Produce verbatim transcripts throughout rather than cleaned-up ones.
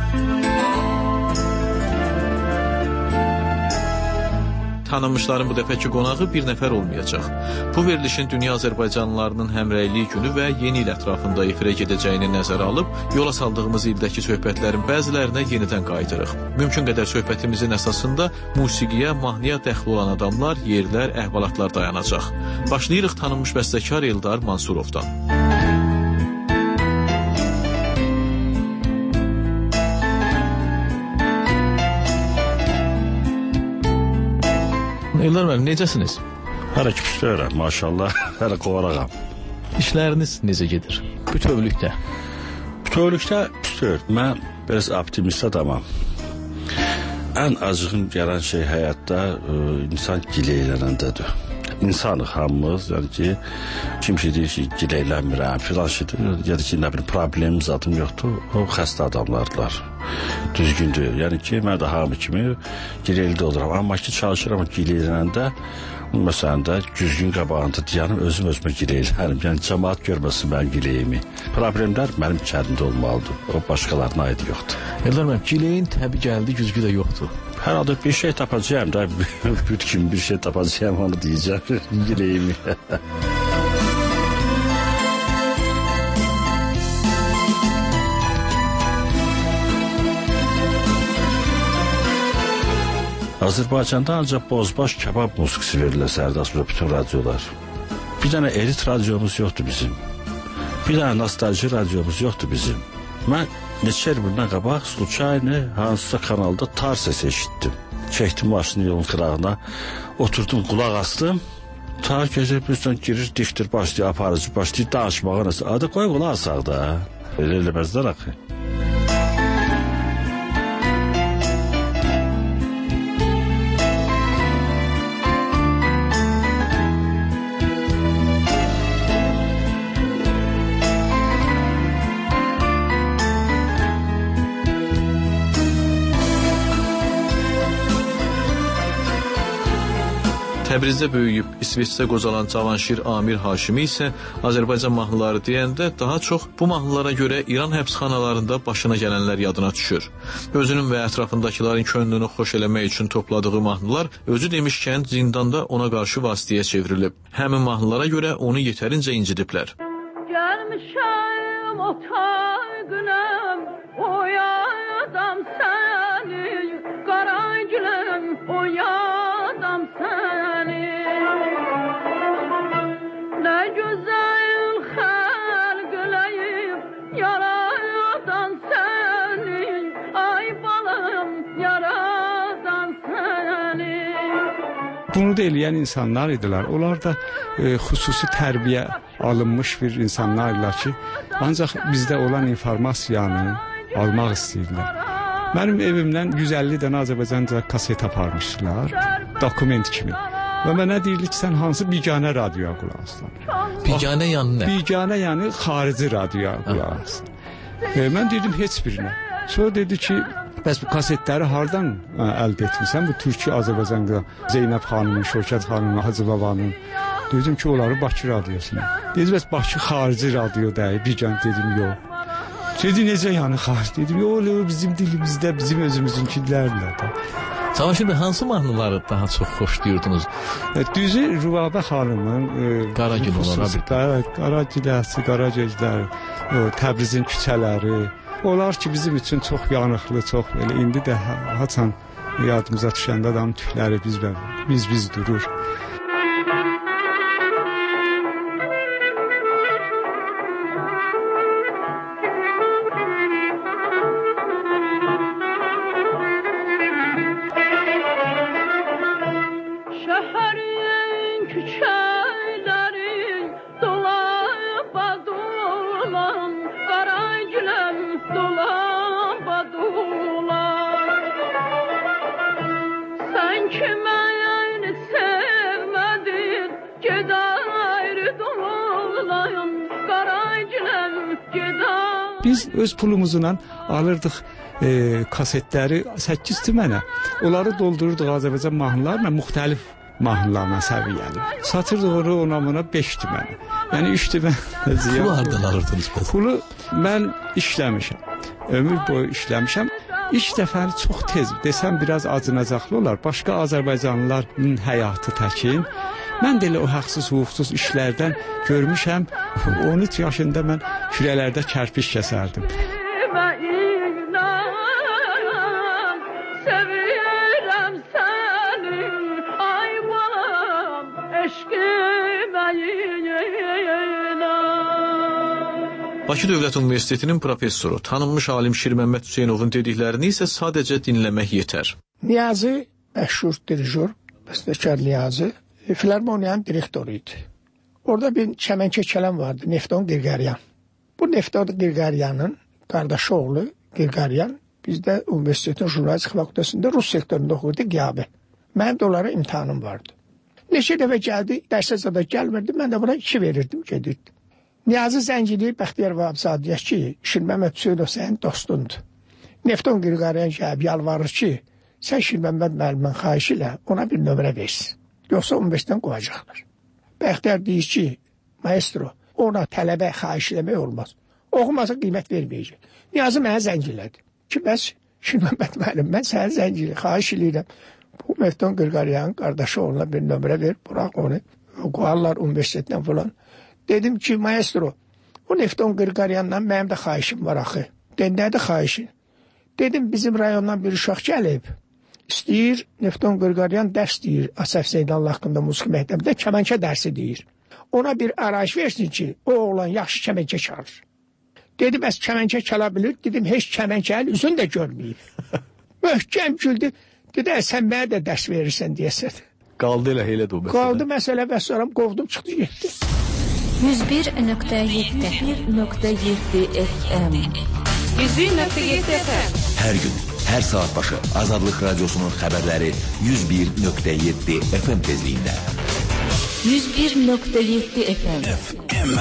Tanınmışların bu dəfəki qonağı bir nəfər olmayacaq. Bu verilişin dünya Azərbaycanlılarının həmrəyliyi günü və yeni il ətrafında efirə gedəcəyini nəzərə alıb, yola saldığımız ildəki söhbətlərin bəzilərinə yenidən qayıdırıq. Mümkün qədər söhbətimizin əsasında musiqiyə, mahnıya dəxil olan adamlar, yerlər, əhvalatlar dayanacaq. Başlayırıq tanınmış bəstəkar Eldar Mansurovdan. Eldar müəllim, necəsiniz? Hələ ki püstəyirəm, maşallah, hələ qovarağam. İşləriniz necə gedir? Bütövlükdə? Bütövlükdə püstəyir. Mən biraz optimist adamam. Ən acığım gələn şey həyatda ə, insan gileylənəndədir. İnsanıq hamımız, yəni ki, kim ki deyir ki, gileylənmirəm, filan şeydir, ya da ki, nə bilim, problemimiz adım yoxdur, o xəstə adamlardılar. Düzgündür. Yəni ki, mən də hamı kimi gileyli oluram. Amma ki, çalışıram gileylənəndə, məsələn də düzgün qabağında dayanım, özüm özümə gileylənəm. Yəni, cəmaat görməsin mənim gileyimi. Problemlər mənim kəndimdə olmalıdır. O, başqalarına aid yoxdur. Eldar müəllim, gileyin təbii gəldi, güzgü də yoxdur. Hər halda bir şey tapacağım da, büt kimi bir şey tapacağım, onu deyəcəm, gileyimi. Azərbaycanda ancaq bozbaş kebab musiqisi verilir Sərdasburada bütün radiolar. Bir dənə elit radiomuz yoxdur bizim. Bir dənə nostalji radiomuz yoxdur bizim. Mən neçə il bundan qabaq случайно hansısa kanalda tar səsi eşitdim. Çəkdim maşını yolun qırağına, oturdum, qulaq astım. Tar gözə birdən girir, diktir başlayır, aparıcı başlayır, danışmağa nəsə. Adı qoy qulaq asaq da. Elə eləməzlər axı. Təbrizdə böyüyüb, İsveçdə qocalan Cavanşir Amir Haşimi isə Azərbaycan mahnıları deyəndə daha çox bu mahnılara görə İran həbsxanalarında başına gələnlər yadına düşür. Özünün və ətrafındakilərin könlünü xoş eləmək üçün topladığı mahnılar özü demişkən zindanda ona qarşı vasitəyə çevrilib. Həmin mahnılara görə onu yetərincə incidiblər. Gəlmişəm otağınam, oyadam səni, qara gülüm, oyadam səni. Nə gözəl xəlq eləyib, yaradan səni, ay balım, yaradan səni. Bunu da eləyən insanlar idilər. Onlar da e, xüsusi tərbiyə alınmış bir insanlar idilər ki, ancaq bizdə olan informasiyanı almaq istəyirlər. Mənim evimdən yüz əlli dənə Azərbaycanca kaset aparmışlar, dokument kimi. Və mənə deyilir ki, sən hansı biganə radioya qulaq aslan? Biganə yanı nə? Biganə yəni xarici radioya qulaq aslan. E, mən dedim heç birinə. Sonra dedi ki, bəs bu kasetləri hardan ə, əldə etmirsən? Bu Türkiyə, Azərbaycanda Zeynəb xanımın, Şövkət xanımın, Hacı babanın. Dedim ki, onları Bakı radiosuna. Dedi, bəs Bakı xarici radio deyil. Biganə dedim, yox. Dedi, necə yəni xarici? Dedim, yox, bizim dilimizdə, bizim özümüzünkilərlə də. Cavanşir bəy, hansı mahnıları daha çox xoşlayırdınız? E, düzü Rübabə xanımın e, Qaragül olaraq. Qaragüləsi, Qaragözlər, Təbrizin küçələri. Onlar ki, bizim üçün çox yanıqlı, çox belə. İndi də haçan yadımıza düşəndə adamın tükləri biz, biz, biz durur. Biz öz pulumuzla alırdıq e, kasetləri səkkiz tümənə. Onları doldururduq Azərbaycan mahnılarla, müxtəlif mahnılarla səviyyəli. Satırdıq onu ona buna beş tümənə. Yəni üç tümənə ziyan. Pulu hardan alırdınız? Pulu mən işləmişəm. ömür boyu işləmişəm. İlk dəfəni çox tez, desəm biraz acınacaqlı olar. Başqa Azərbaycanlıların həyatı təkin. Mən də elə o haqsız, hüquqsuz işlərdən görmüşəm. on üç yaşında mən kürələrdə kərpiş kəsərdim. Bakı Dövlət Universitetinin professoru, tanınmış alim Şirməmməd Hüseynovun dediklərini isə sadəcə dinləmək yetər. Niyazi məşhur dirijor, bəstəkar Niyazi, filarmoniyanın direktoru idi. Orada bir çəmənçə kələm vardı, Nefton Qirqaryan. Bu Nefton Qirqaryanın qardaşı oğlu Qirqaryan bizdə universitetin jurnalistik fakültəsində Rus sektorunda oxuydu, qiyabi. Mənim də onlara imtihanım vardı. Neçə dəfə gəldi, dərsə zada gəlmirdi, mən də buna iki verirdim, gedirdim. Niyazi zəngili Bəxtiyar Vahabzadəyə ki, Şirməmməd Hüseynov sənin dostundur. Nefton Qirqaryan gəlib yalvarır ki, sən Şirməmməd müəllimdən xahiş ilə ona bir nömrə versin. Yoxsa universitetdən qovacaqlar. Bəxtiyar deyir ki, maestro, ona tələbə xahiş eləmək olmaz. Oxumasa qiymət verməyəcək. Niyazi mənə zəngilədi. Ki, bəs Şirməmməd müəllim, mən sənə zəngili xahiş eləyirəm. Bu Nefton Qirqaryanın qardaşı onunla bir nömrə ver, bırak onu. Qovarlar universitetdən falan. Dedim ki, maestro, o Nefton Qirqaryandan mənim də xahişim var axı. Dedim, nədir xahişin? Dedim, bizim rayondan bir uşaq gəlib. İstəyir, Nefton Qirqaryan dərs deyir, Asaf Zeynallah haqqında musiqi məktəbində kəmənkə dərsi deyir. Ona bir arayış versin ki, o oğlan yaxşı kəmənkə çalır. Dedim, əs kəmənkə çala bilir. Dedim, heç kəmənkənin üzünü də görməyib. Möhkəm güldü. Dedi, sən mənə də dərs verirsən deyəsən. Qaldı elə elə də o məsələ. Qaldı məsələ və sonra qovdum, çıxdı, getdi. yüz bir nöqtə yeddi nöqtə yeddi F M yüz bir nöqtə yeddi F M Hər gün, hər saat başı Azadlıq Radiosunun xəbərləri yüz bir nöqtə yeddi F M tezliyində. yüz bir nöqtə yeddi F M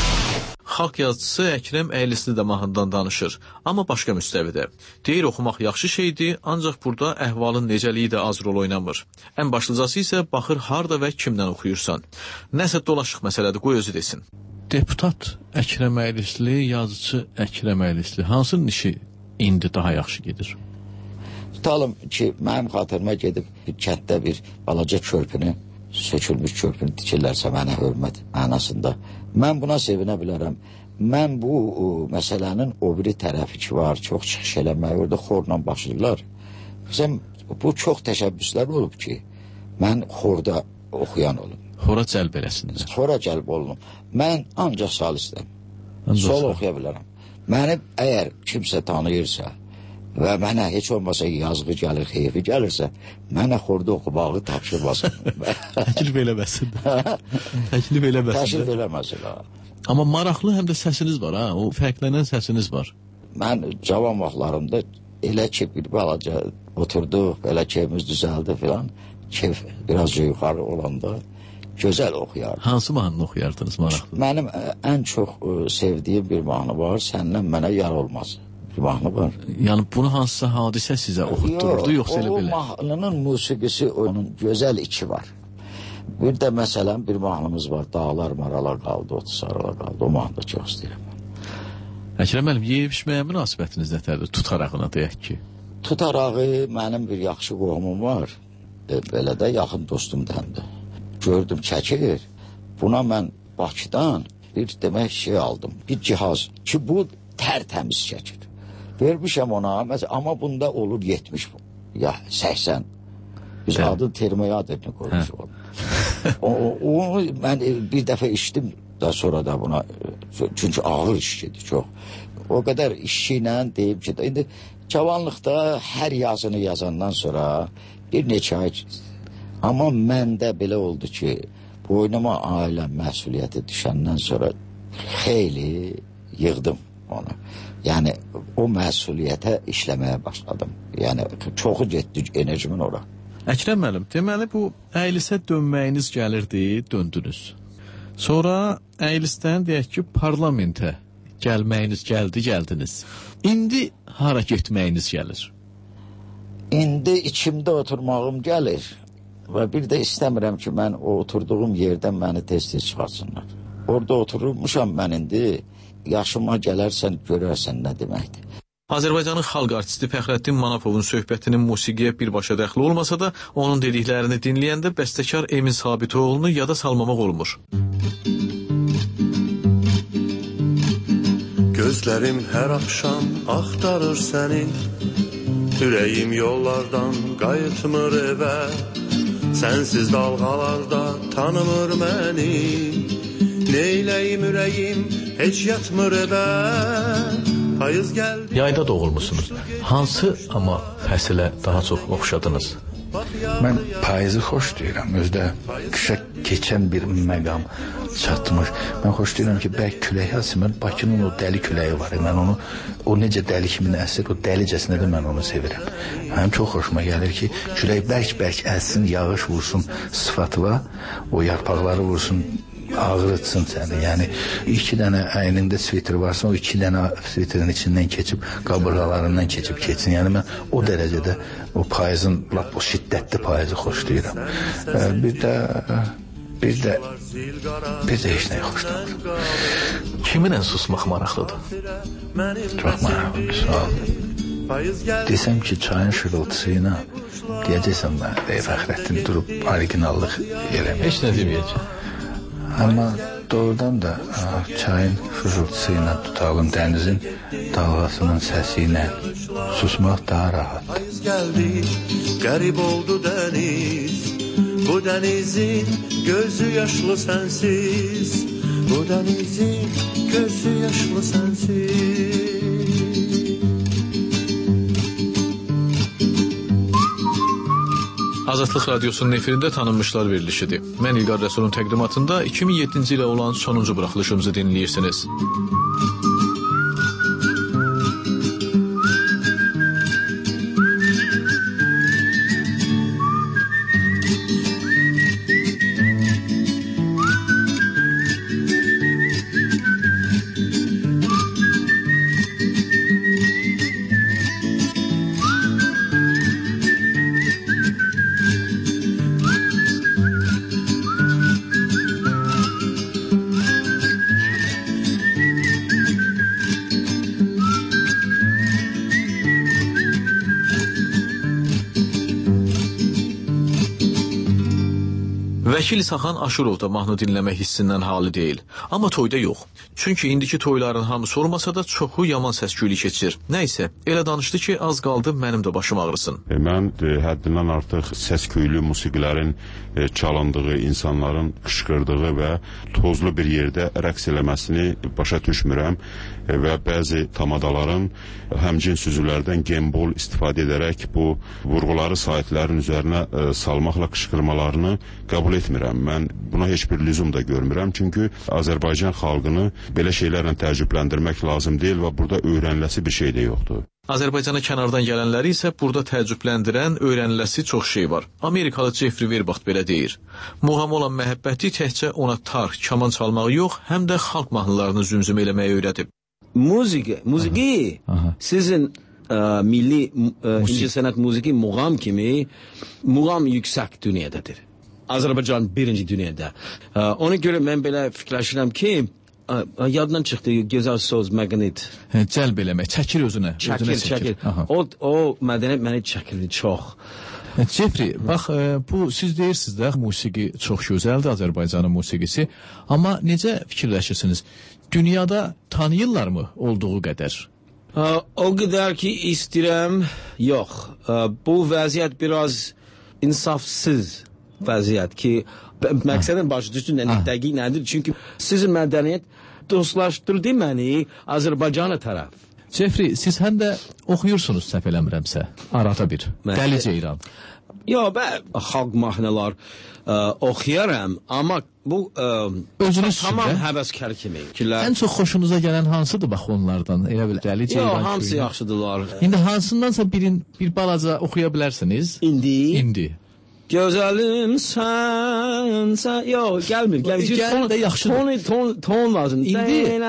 Xalq yazıcısı Əkrəm Əylisli də mahnıdan danışır, amma başqa müstəvidə. Deyir, oxumaq yaxşı şeydir, ancaq burada əhvalın necəliyi də az rol oynamır. Ən başlıcası isə baxır harda və kimdən oxuyursan. Nəsə dolaşıq məsələdir, qoy özü desin. Deputat Əkrəm Əylisli, yazıcı Əkrəm Əylisli, hansının işi indi daha yaxşı gedir? Tutalım ki, mənim xatırıma gedib bir kənddə bir balaca körpünü, sökülmüş körpünü tikirlərsə mənə hörmət mənasında. Mən buna sevinə bilərəm. Mən bu o, məsələnin o biri tərəfi ki var, çox çıxış eləmək, orada xorla başlayırlar. Bizim, bu çox təşəbbüslər olub ki, mən xorda oxuyan olum. Xora cəlb eləsinlər. Xora cəlb olunum. Mən ancaq salistəm. Ancaq Sol sal. oxuya bilərəm. Məni əgər kimsə tanıyırsa və mənə heç olmasa yazğı gəlir, xeyfi gəlirsə, mənə xorda oxumağı tapşırmasın. Təklif eləməsin. Təklif eləməsin. Təklif eləməsin. Amma maraqlı həm də səsiniz var, ha? O fərqlənən səsiniz var. Mən cavan vaxtlarımda elə ki, bir balaca oturduq, belə keyfimiz düzəldi filan, keyf biraz yuxarı olanda gözəl oxuyardım. Hansı mahnını oxuyardınız maraqlı? Mənim ən çox ə, sevdiyim bir mahnı var, səndən mənə yar olmaz. Bir mahnı var. Yəni bunu hansısa hadisə sizə oxutdururdu, yoxsa elə belə? O mahnının musiqisi, onun gözəl içi var. Bir də məsələn bir mahnımız var, Dağlar marala qaldı, otu sarala qaldı. O mahnı da çox istəyirəm. Əkrəm müəllim, yeyib içməyə münasibətiniz nətərdir? Tutarağına deyək ki. Tutarağı mənim bir yaxşı qohumum var. E, belə də yaxın dostumdandır. Gördüm çəkir. Buna mən Bakıdan bir demək şey aldım. Bir cihaz ki bu tərtəmiz çəkir. Vermişəm ona, amma bunda olur yetmiş, ya səksən. Biz hə. Adın termoyadını qoymuşuq. Onu mən bir dəfə içdim da sonra da buna, çünki ağır işçidir çox. O qədər işçi ilə deyib ki, indi cavanlıqda hər yazını yazandan sonra bir neçə ay, amma məndə belə oldu ki, boynuma ailəm məsuliyyəti düşəndən sonra xeyli yığdım onu. Yəni o məsuliyyətə işləməyə başladım. Yəni çoxu getdi enerjimin ora. Əkrəm müəllim, deməli bu Əylisə dönməyiniz gəlirdi, döndünüz. Sonra Əylisdən deyək ki, parlamentə gəlməyiniz gəldi, gəldiniz. İndi hara getməyiniz gəlir? İndi içimdə oturmağım gəlir və bir də istəmirəm ki, mən o oturduğum yerdən məni tez-tez çıxartsınlar. Orada oturmuşam mən indi, yaşıma gələrsən, görərsən nə deməkdir. Azərbaycanın xalq artisti Fəxrəddin Manapovun söhbətinin musiqiyə birbaşa dəxli olmasa da, onun dediklərini dinləyəndə bəstəkar Emin Sabitoğlu'nu yada salmamaq olmur. Gözlərim hər axşam axtarır səni, ürəyim yollardan qayıtmır evə, sənsiz dalğalarda tanımır məni, neyləyim ürəyim heç yatmır evə. Yayda doğulmuşsunuz. Hansı amma fəsilə daha çox oxşadınız? Mən payızı xoş deyirəm. Özdə qışa keçən bir məqam çatmış. Mən xoş deyirəm ki, bəlkə külək əsmir. Bakının o dəli küləyi var. Mən onu, o necə dəli kimi əsir, o dəlicəsinə də mən onu sevirəm. Həm çox xoşuma gəlir ki, külək bərk-bərk əssin, yağış vursun sıfatıva, o yarpaqları vursun, ağrıtsın səni. Yəni iki dənə əynində sviter varsa, o iki dənə sviterin içindən keçib, qabırğalarından keçib keçsin. Yəni mən o dərəcədə o payızın, lap o şiddətli payızı xoşlayıram. Bir də bir də bir də heç nəyi xoşlamıram. Kiminlə susmaq maraqlıdır? Çox maraqlıdır, sağ ol. Desəm ki, çayın şırıltısı ilə deyəcəksən mən, ey Fəxrəddin durub originallıq eləmək. Heç nə deməyəcək. Amma doğrudan da çayın şuşultusu ilə, tutağın, dənizin dalğasının səsi ilə susmaq daha rahatdır. Gəldi, qərib oldu dəniz, bu dənizin gözü yaşlı sənsiz, bu dənizin gözü yaşlı sənsiz. Azadlıq Radyosu'nun efirində tanınmışlar verilişidir. Mən İlqar Rəsulun təqdimatında iki min yeddinci ilə olan sonuncu buraxılışımızı dinləyirsiniz. Vəkil İsaxan Aşurov da mahnı dinləmək hissindən hali deyil. Amma toyda yox. Çünki indiki toyların hamısı olmasa da çoxu yaman səs-küylü keçir. Nəysə, elə danışdı ki, az qaldı mənim də başım ağrısın. E, mən e, həddindən artıq səs-küylü musiqilərin e, çalındığı, insanların qışqırdığı və tozlu bir yerdə rəqs eləməsini başa düşmürəm e, və bəzi tamadaların həmcins üzvlərdən gembol istifadə edərək bu vurğuları saytlərin üzərinə e, salmaqla qışqırmalarını qəbul etmirəm. Mən buna heç bir lüzum da görmürəm. Çünki Azərbaycan xalqını belə şeylərlə təəccübləndirmək lazım deyil və burada öyrəniləsi bir şey də yoxdur. Azərbaycana kənardan gələnləri isə burada təəccübləndirən, öyrəniləsi çox şey var. Amerikalı Jeffrey Verbaxt belə deyir. Muğam olan məhəbbəti təkcə ona tar, kaman çalmağı yox, həm də xalq mahnılarını zümzüm eləməyi öyrədib. Müzik, müziği sizin ə, milli ə, incəsənət müziği muğam kimi muğam yüksək dünyadadır. Azərbaycan birinci dünyada. Ə, ona görə mən belə fikirləşirəm ki, ə, yaddan çıxdı gözəl söz, məqnit. Hə, cəlb eləmək, çəkir özünə. Çəkir, özünə çəkir. çəkir. O, o mədəniyyət məni çəkirdi çox. Jeffrey, bax, e, bu siz deyirsiniz də, musiqi çox gözəldir, Azərbaycanın musiqisi. Amma necə fikirləşirsiniz? Dünyada tanıyırlarmı olduğu qədər? Ə, o qədər ki, istəyirəm, yox. Ə, bu vəziyyət biraz insafsız vəziyyət ki, məqsədin başı düşün, dəqiq nədir? Çünki sizin mədəniyyət dostlaşdırdı məni Azərbaycana tərəf. Jeffrey, siz həm də oxuyursunuz, səhv eləmirəmsə, arada bir, Dəli Ceyran. Yox, mən xalq mahnılar ə, oxuyaram, amma bu ə, özünüz tamam həvəskar kimi. Ən çox xoşunuza gələn hansıdır bax onlardan? Elə bil Dəli Ceyran. Yox, hamısı köyünü. Yaxşıdırlar. İndi hansındansa birin bir balaca oxuya bilərsiniz? İndi? İndi. Gözəlim sən, sən, yox, gəlmir, gəlmir. Gəl də yaxşıdır. Ton, ton, ton lazım. İndi.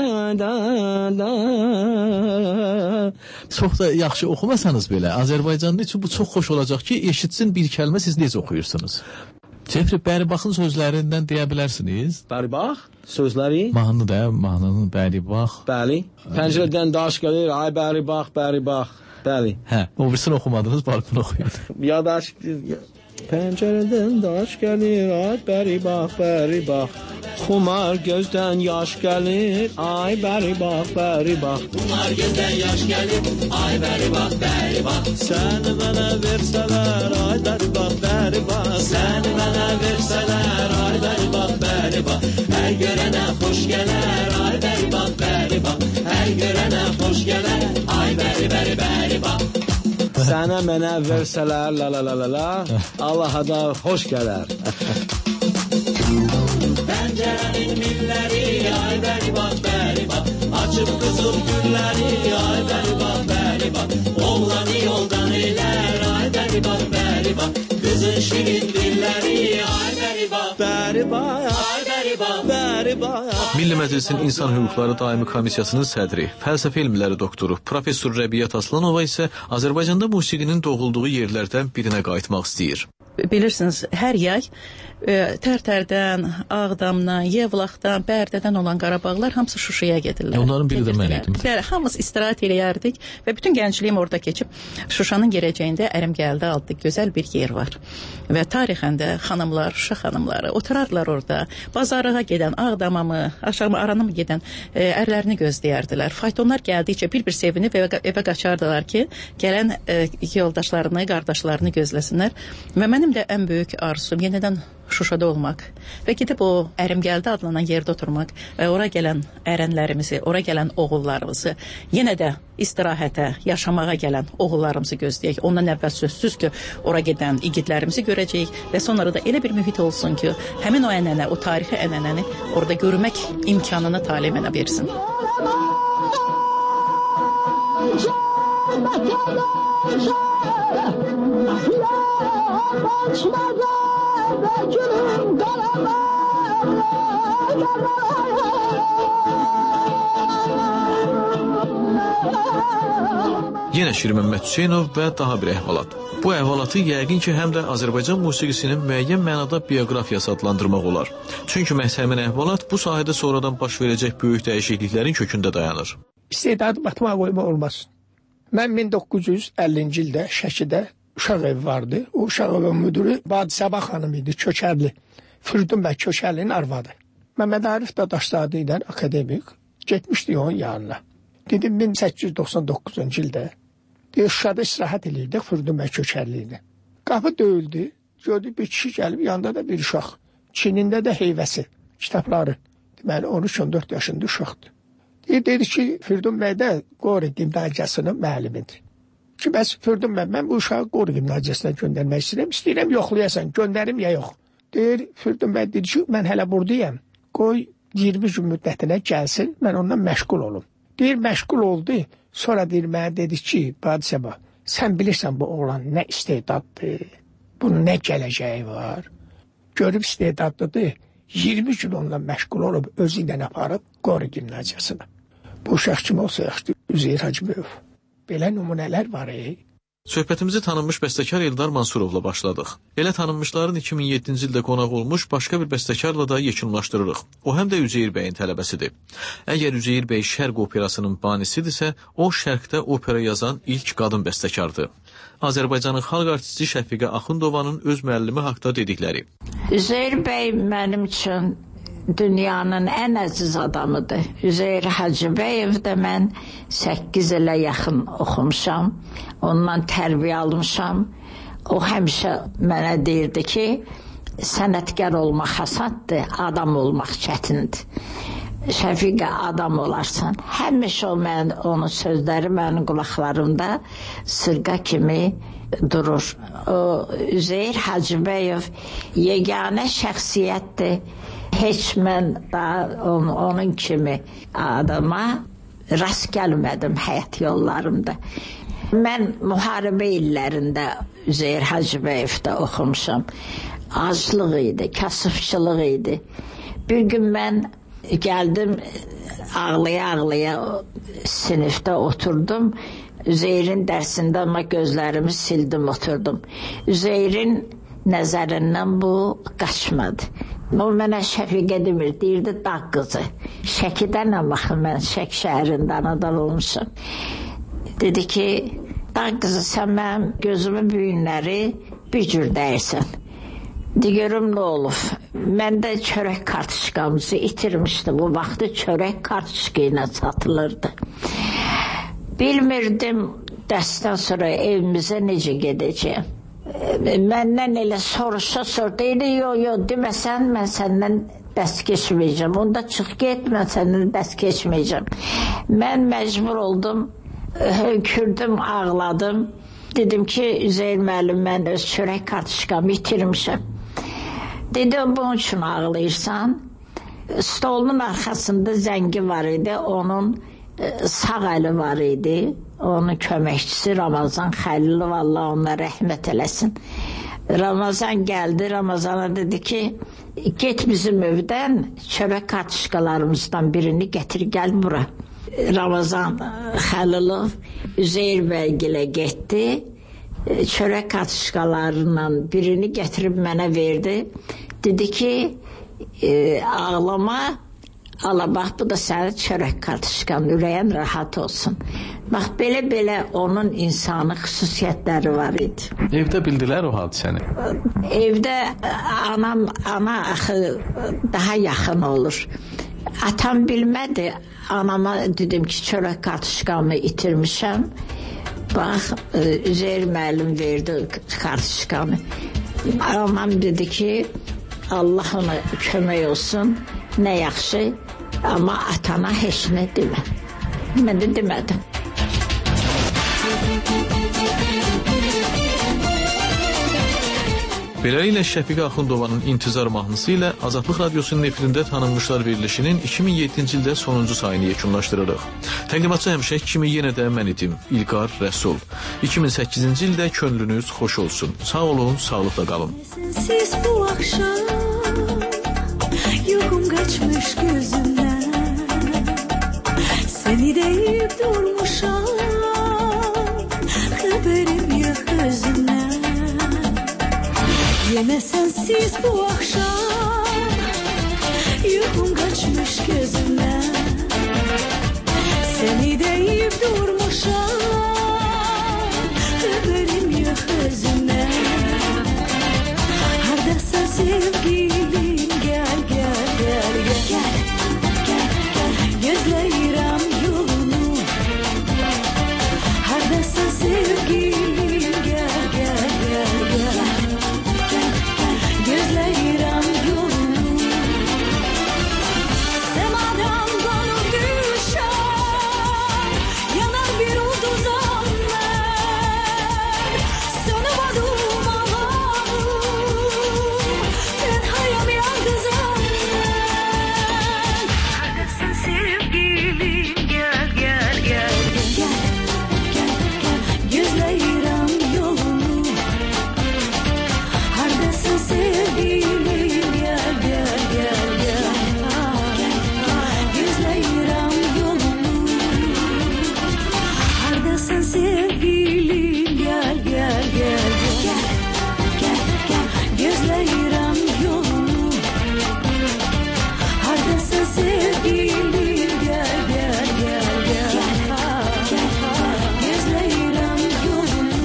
Çox da yaxşı oxumasanız belə, Azərbaycanda üçün bu çox xoş olacaq ki, eşitsin bir kəlmə siz necə oxuyursunuz? Cəfri, Bəribaxın sözlərindən deyə bilərsiniz? Bəribax sözləri? Mahnı da, mahnının Bəribax. Bəli. Pəncərədən daş gəlir, ay Bəribax, Bəribax. Bəli. Hə, o birisini oxumadınız, barqını oxuyun. Yadaş, pəncərədən daş gəlir, ay Bəribax, Bəribax. Xumar gözdən yaş gəlir, ay Bəribax, Bəribax. Xumar gözdən yaş gəlir, ay Bəribax, Bəribax. Səni mənə versələr, ay Bəribax, Bəribax. Səni mənə versələr, ay Bəribax, Bəribax. Hər görənə xoş gələr, ay Bəribax, Bəribax. Hər görənə xoş gələr, ay Bəri, Bəri, Bəribax. Sənə mənə versələr, la la la la la, Allaha da xoş gələr. Pəncərənin milləri, ay Bəribax, Bəribax. Açıb qızıl gülləri, ay Bəribax, Bəribax. Oğlanı yoldan eylər, ay Bəribax, Bəribax. Qızın şirin dilləri, ay Bəribax, Bəribax, ay Bəribax, Bəribax. Milli Məclisin İnsan Hüquqları Daimi Komissiyasının sədri, fəlsəfə elmləri doktoru Professor Rəbiyyət Aslanova isə Azərbaycanda musiqinin doğulduğu yerlərdən birinə qayıtmaq istəyir. Bilirsiniz, hər yay e, Tərtərdən, Ağdamdan, Yevlaxdan, Bərdədən olan Qarabağlar hamısı Şuşaya gedirlər. Onların biri də mən idim. Bəli, hamımız istirahət eləyərdik və bütün gəncliyim orada keçib. Şuşanın gələcəyində Ərimgəldə adlı gözəl bir yer var. Və tarixən də xanımlar, Şuşa xanımları oturarlar orada. Bazarlığa gedən, Ağdama mı, aşağı Arana mı gedən e, ərlərini gözləyərdilər. Faytonlar gəldikcə bir-bir sevinib evə, evə qaçardılar ki, gələn e, yoldaşlarını, qardaşlarını gözləsinlər. Və mənim də ən böyük arzum yenidən Şuşada olmaq və gedib o Ərimgəldə adlanan yerdə oturmaq və ora gələn ərənlərimizi, ora gələn oğullarımızı, yenə də istirahətə, yaşamağa gələn oğullarımızı gözləyək. Ondan əvvəl sözsüz ki, ora gedən igidlərimizi görəcəyik və sonra da elə bir mühit olsun ki, həmin o ənənə, o tarixi ənənəni orada görmək imkanını talih mənə versin. Yenə Şir Məmməd Hüseynov və daha bir əhvalat. Bu əhvalatı yəqin ki, həm də Azərbaycan musiqisinin müəyyən mənada bioqrafiyası adlandırmaq olar. Çünki məhz həmin əhvalat bu sahədə sonradan baş verəcək böyük dəyişikliklərin kökündə dayanır. İstedadı batmağa qoyma olmasın. Mən min doqquz yüz əllinci ildə Şəkidə uşaq evi vardı. O uşaq evin müdürü Badi Səbah xanım idi, Kökərli. Firdun bəy Kökərlinin arvadı. Məmməd Arif Dadaşzadə ilə akademik getmişdi onun yanına. Dedim min səkkiz yüz doxsan doqquzuncu ildə Şuşada istirahət edirdik, Firdun bəy Kökərli idi. Qapı döyüldü, gördü bir kişi gəlib, yanında da bir uşaq. Çinində də heyvəsi, kitabları. Deməli on üç on dörd yaşında uşaqdır. Dedi ki, Firdun bəy də Qori gimnaziyasının müəllimidir. Ki, bəs Firdun bəy, mən bu uşağı Qori gimnaziyasına göndərmək istəyirəm, istəyirəm yoxlayasan, göndərim ya yox. Deyir, Firdun bəy dedi ki, mən hələ buradayım, qoy iyirmi gün müddətinə gəlsin, mən ondan məşğul olum. Deyir, məşğul oldu, sonra deyir, mənə dedi ki, Badi Səbah, sən bilirsən bu oğlan nə istedaddır, bunun nə gələcəyi var. Görüb istedadlıdır, iyirmi gün ondan məşğul olub, özü ilə aparıb Qori gimnaziyasına. Bu uşaq kim olsa yaxşı, Üzeyir Hacıböv. Belə nümunələr var. E? Söhbətimizi tanınmış bəstəkar Eldar Mansurovla başladıq. Elə tanınmışların iki min yeddinci ildə qonaq olmuş başqa bir bəstəkarla da yekunlaşdırırıq. O həm də Üzeyir bəyin tələbəsidir. Əgər Üzeyir bəy Şərq operasının banisidirsə, o Şərqdə opera yazan ilk qadın bəstəkardır. Azərbaycanın xalq artisti Şəfiqə Axundovanın öz müəllimi haqda dedikləri. Üzeyir bəy mənim üçün dünyanın ən əziz adamıdır. Üzeyir Hacıbəyev də mən səkkiz ilə yaxın oxumuşam. Ondan tərbiyə almışam. O həmişə mənə deyirdi ki, sənətkar olmaq hasaddır, adam olmaq çətindir. Şəfiqə adam olarsan. Həmişə o mən, onun sözləri mənim qulaqlarımda sırqa kimi durur. O Üzeyir Hacıbəyev yeganə şəxsiyyətdir. Heç mən da on, onun kimi adama rast gəlmədim həyat yollarımda. Mən müharibə illərində Üzeyir Hacıbəyevdə oxumuşam. Aclıq idi, kasıbçılıq idi. Bir gün mən gəldim, ağlaya-ağlaya sinifdə oturdum. Üzeyrin dərsində ama gözlərimi sildim, oturdum. Üzeyrin nəzərindən bu qaçmadı. O mənə Şəfiqə demir, deyirdi dağ qızı. Şəkidən baxın, mən Şək şəhərində anadan olmuşam. Dedi ki, dağ qızı sən mənim gözümün büyünləri bir cür dəyirsən. De görüm nə olub. Mən də çörək kartuşkamızı itirmişdim. O vaxtı çörək kartuşka ilə satılırdı. Bilmirdim dərsdən sonra evimizə necə gedəcəyim. Məndən elə soruşa sordu. Deyirdi, yo, yo, deməsən, mən səndən dərs keçməyəcəm. Onda çıx get, mən səndən dərs keçməyəcəm. Mən məcbur oldum, hönkürdüm, ağladım. Dedim ki, Üzeyir müəllim, mən öz çörək kartuşkamı itirmişəm. Dedim, bunun üçün ağlayırsan. Stolunun arxasında zəngi var idi, onun sağ əli var idi. Onun köməkçisi Ramazan Xəlilov, Allah ona rəhmət eləsin. Ramazan gəldi, Ramazana dedi ki, get bizim evdən çörək kartuşkalarımızdan birini gətir, gəl bura. Ramazan Xəlilov Üzeyir bəygilə getdi, çörək kartuşkalarından birini gətirib mənə verdi. Dedi ki, e, ağlama, ala bax, bu da sənin çörək kartuşkan, ürəyin rahat olsun. Bax, belə-belə onun insanı xüsusiyyətləri var idi. Evdə bildilər o hadisəni? Evdə anam, ana axı daha yaxın olur. Atam bilmədi, anama dedim ki, çörək kartuşkamı itirmişəm. Bax, Üzeyir müəllim verdi kartuşkamı. Anam dedi ki, Allah ona kömək olsun, nə yaxşı, amma atana heç nə demə. Mən də demədim. Beləliklə Şəfiqə Axundovanın İntizar mahnısı ilə Azadlıq Radiosunun efirində Tanınmışlar verilişinin iki min yeddinci ildə sonuncu sayını yekunlaşdırırıq. Təqdimatçı həmişə kimi yenə də mən idim, İlqar Rəsul. iki min səkkizinci ildə könlünüz xoş olsun. Sağ olun, sağlıqla qalın. Siz bu akşam yokum kaçmış gözümden, seni deyip durmuşam, haberim yok özümden. Yine sensiz bu akşam yokum kaçmış gözümden, seni deyip durmuşam, haberim yok özümden. Haradasın sevgilim, gel gel gel gel gel gel gel, gözləyirəm yolunu. Haradasın sevgilim, gel gel gel gel gel gel, gözləyirəm yolunu. Semadan qanır düşər, yanar bir ulduzam mən, sönüb adım ağlarım, tenhayam yalnızam mən. Haradasın sevgilim, gel gel gel gel gel gel, gözləyirəm yolunu. Haradasın sevgilim, gel gel gel gel gel, gözləyirəm yolunu. Haradasın sevgilim, gel gel gel gel gel gel, gözləyirəm yolunu. Haradasın sevgilim, gel gel gel gel gel, gözləyirəm yolunu.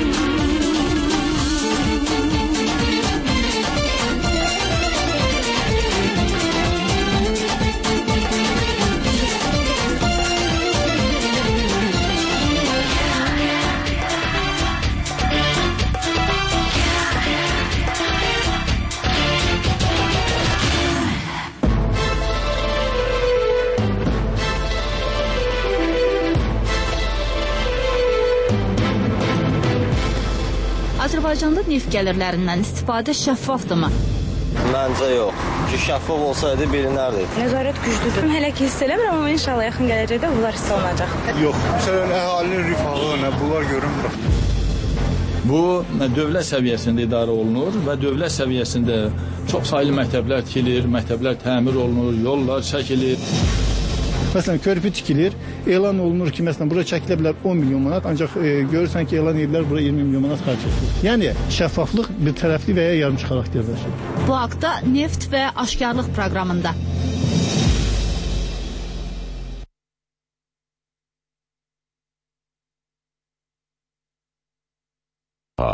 Azərbaycanda neft gəlirlərindən istifadə şəffafdırmı? Məncə yox. Ki şəffaf olsaydı bilinərdi. Nəzarət güclüdür. Hələ ki hiss eləmirəm, amma inşallah yaxın gələcəkdə bunlar hiss olunacaq. Yox, məsələn, əhalinin rifahı, nə bunlar görünmür. Bu dövlət səviyyəsində idarə olunur və dövlət səviyyəsində çox saylı məktəblər tikilir, məktəblər təmir olunur, yollar çəkilir. Məsələn, körpü tikilir, elan olunur ki, məsələn, bura çəkilə bilər on milyon manat, ancaq e, görürsən ki, elan edirlər bura iyirmi milyon manat xərc edilir. Yəni şəffaflıq bir tərəfli və ya yarımçı xarakterdə. Bu haqda Neft və Aşkarlıq proqramında